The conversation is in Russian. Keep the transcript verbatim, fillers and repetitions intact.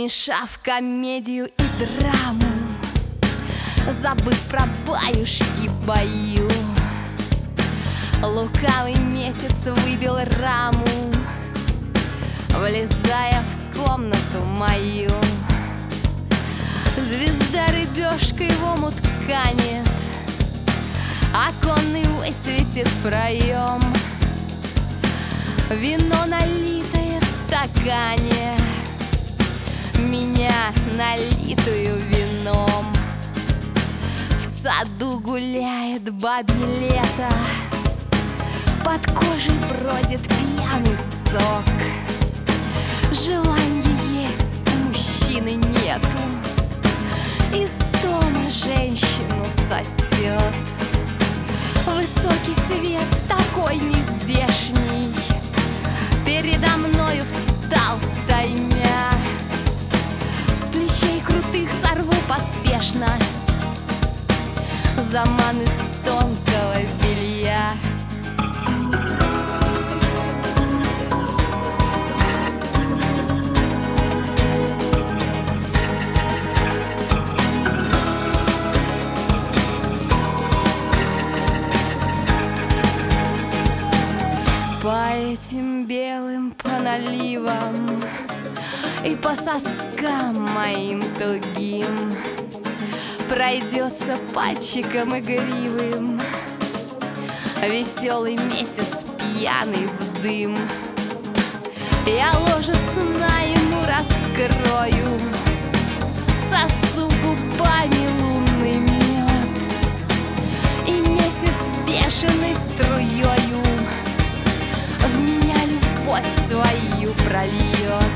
Смешав комедию и драму, забыв про баюшки бою, лукавый месяц выбил раму, влезая в комнату мою. Звезда рыбешкой в омут канет, оконный высветит проем. Вино, налитое в стакане, меня, налитую вином. В саду гуляет бабье лето, под кожей бродит пьяный сок. Желания есть, у мужчины нету, истома женщину сосет. Высокий свет, такой нездешний, передо мною встал стаймя. С плечей крутых сорву поспешно заман из тонкого белья. По этим белым, по наливам и по соскам моим тугим пройдется пальчиком игривым веселый месяц, пьяный в дым. Я ложе сна ему раскрою, сосу губами лунный мед, и месяц бешеной струёю в меня любовь свою прольет.